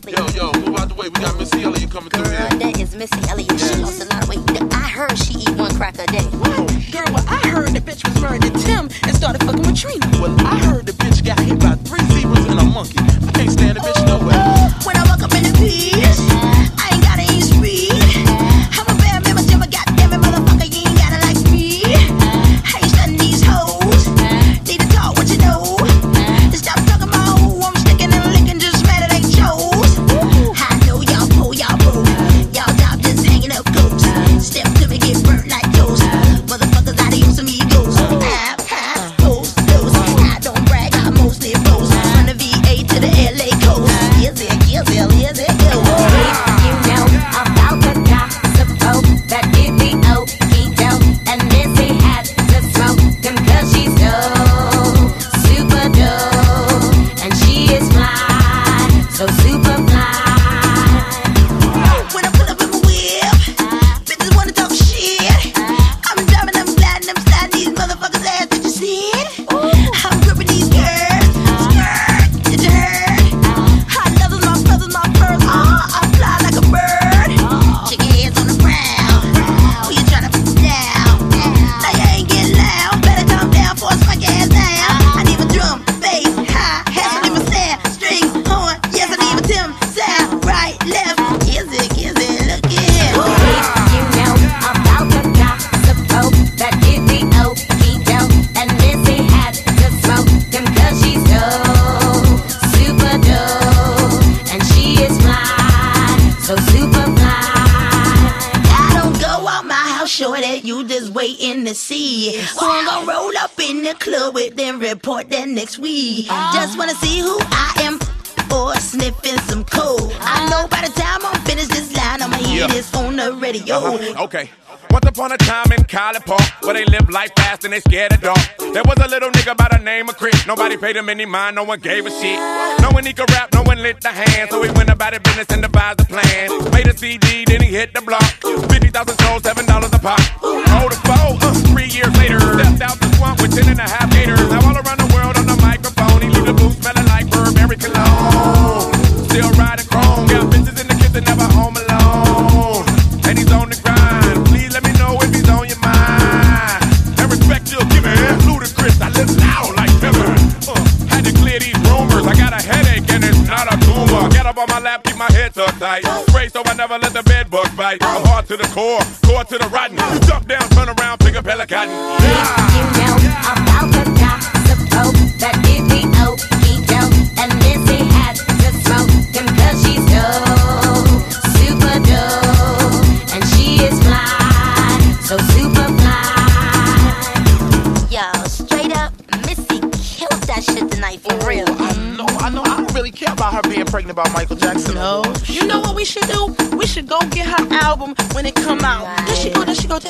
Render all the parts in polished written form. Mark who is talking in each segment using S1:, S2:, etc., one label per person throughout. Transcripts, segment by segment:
S1: Yo, move out the way. We got Missy Elliott coming through here.
S2: Girl, that is Missy Elliott. She lost a lot of weight. I heard she eat 1 crack a day.
S3: Whoa. Girl, well, I heard the bitch was married to Tim and started fucking with Trina. Well, I heard the bitch got hit by 3 zebras and a monkey. I can't stand the bitch no way.
S4: When I walk up in the piece, I ain't gotta eat speed. I'm a bad man, but goddamn it, motherfucker, you ain't gotta like me. I ain't stunning these hoes. Need to talk what you know. Stop talking about who I'm sticking and licking, just mad at they chose. I know y'all pull, y'all top just hanging up ghosts. Step to me, get burnt like toast. Motherfuckers out of use some egos. Those. I don't brag, I mostly boast. From the VA to the LA coast. Is it, go.
S2: You know about the gossip, oh, that Idioto, and Missy had to smoke him 'cause she's dope, super dope, and she is fly, so super fly.
S4: When I pull up in my whip, bitches wanna talk shit. I'm driving, I'm gliding, I'm sliding these motherfuckers' ass. Did you see it? I'm gripping these girls. Skirt, did you heard? Hot leathers, my feathers, my furs. I fly like a bird. Shake your hands on the ground. Who you tryna put down? Now you ain't getting loud. Better calm down before I smack your ass down. I need a drum, bass, hi-hat. I need my snare, strings, horn. Yes, I need a Tim sound. Right, left. Is it, look at it.
S2: You know about the gossip, oh, that Idioto, and Missy had to smoke him 'cause she's dope, super dope, and she is fly, so super fly.
S4: I don't go out my house, shorty, you just waiting to see. So I'm gonna roll up in the club with them, report that next week. Just wanna see who I am, or sniffing some coke. I know by the time I'm finished this line, I'ma hear this on the radio.
S5: Okay. Once upon a time in College Park, where they live life fast and they scared of dark. There was a little nigga by the name of Chris. Nobody paid him any mind, no one gave a shit. Knowing he could rap, no one lit the hand. So he went about his business and devised a plan. Made a CD, then he hit the block. 50,000 sold, $7 a pop. Rolled a foe, 3 years later. Stepped out the swamp with 10.5 gators. Now all around the world on the microphone. He leave the booth smelling like Burberry cologne. Still riding chrome. Got bitches in the kitchen, never home alone. And he's on the grind. Please let me know if he's on your mind. And respect you'll give it. Ludacris, I live loud like Timber. Had to clear these rumors. I got a headache and it's not a tumor. Get up on my lap, keep my head tucked tight. Spray so I never let the bed bug bite. I'm hard to the core to the rotten. You jump down, turn around, pick up hella cotton.
S2: You know about the gossip, oh, that Idioto, and Missy had to smoke him 'cause she's dope, super dope, and she is fly, so super fly. Yo, straight up, Missy killed that shit tonight for real.
S1: I know. I don't really care about her being pregnant by Michael Jackson.
S3: No. You know what we should do? We should go get her album when it come out.
S2: Right.
S3: There she go.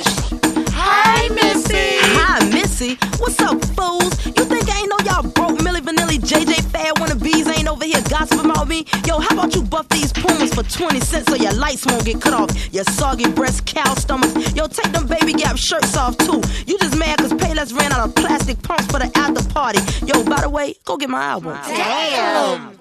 S3: Hi, Missy.
S6: Hi, Missy. What's up, fools? You think I ain't know y'all broke Milli Vanilli, JJ Fad wannabes ain't over here gossiping about me? Yo, how about you buff these Pumas for 20 cents so your lights won't get cut off? Your soggy breast, cow stomachs. Yo, take them Baby Gap shirts off, too. You just mad cause Payless ran out of plastic pumps for the after party. Yo, by the way, go get my album.
S2: Damn.